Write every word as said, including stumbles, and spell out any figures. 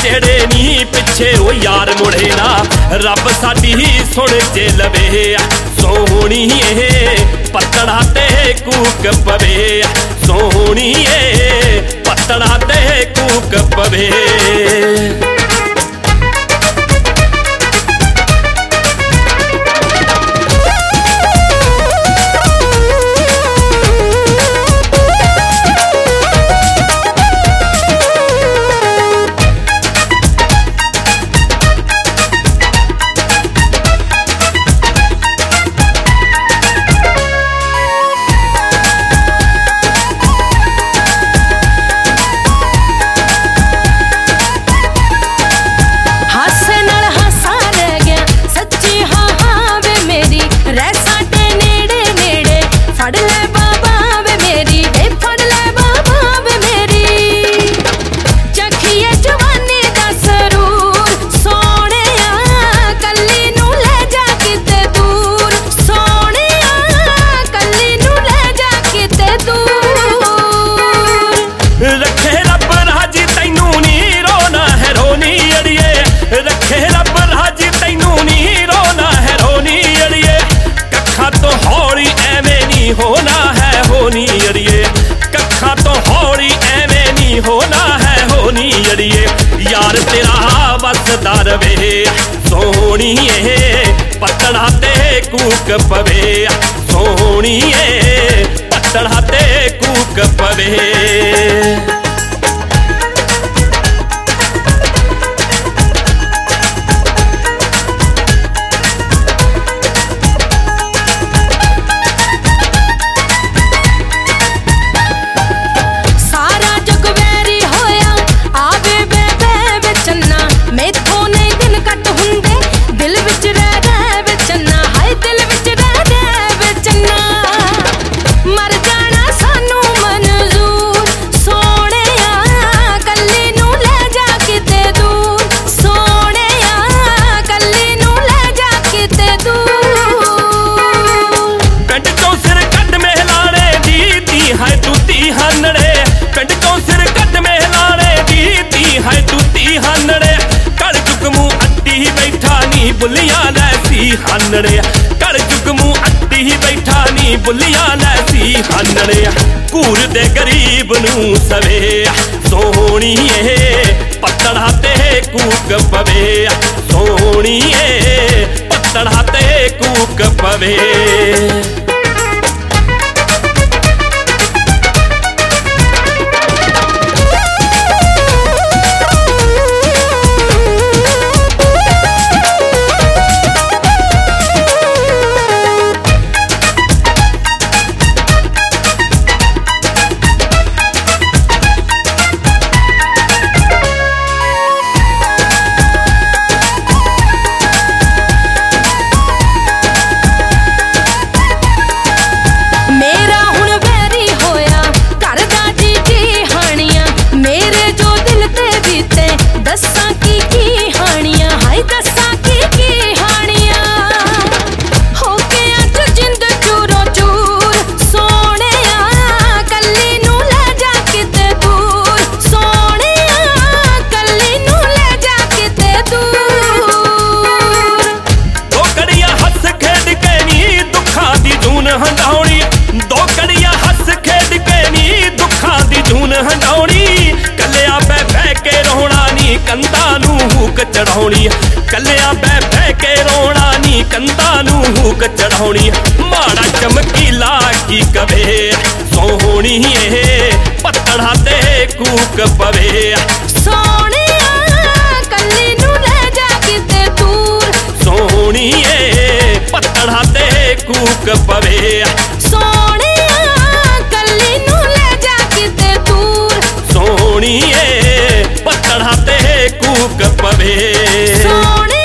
जेड़े नी पिछे ओ यार मुड़े ना रब साडी सुन जे लवे सोहनी पत्तड़ा ते कूक पवे सोहनी पत्तड़ा ते कूक पवे। होना है होनी अड़िए कखा तो हौली एवें नी होना है होनी अड़िए यार तेरा वसदा रवे सोहनी पत्तड़ा ते कूक पवे सोहनी पत्तड़ा ते कूक पवे। बुलिया लैसी हानड़े कर जुग मुँह अट्टी बैठा नी बुलिया लैसी हानड़े कूर दे गरीब नू सवे सोहनी पत्तड़ा ते कूक पवे सोहनी पत्तड़ा ते कूक पवे। चढ़ाउणी कलिया बह बह के रोना नी कंधा नू हुक चढ़ाउणी माड़ा चमकीला की कवे सोहनी पत्तड़ा ते कूक पवे सोहणिया कल्ली नू ले जा किते दूर सोहनी पत्तड़ा ते कूक पवे सोहणिया कल्ली नू ले जा किते दूर सोहनी पत्तड़ा ते कूक पवे।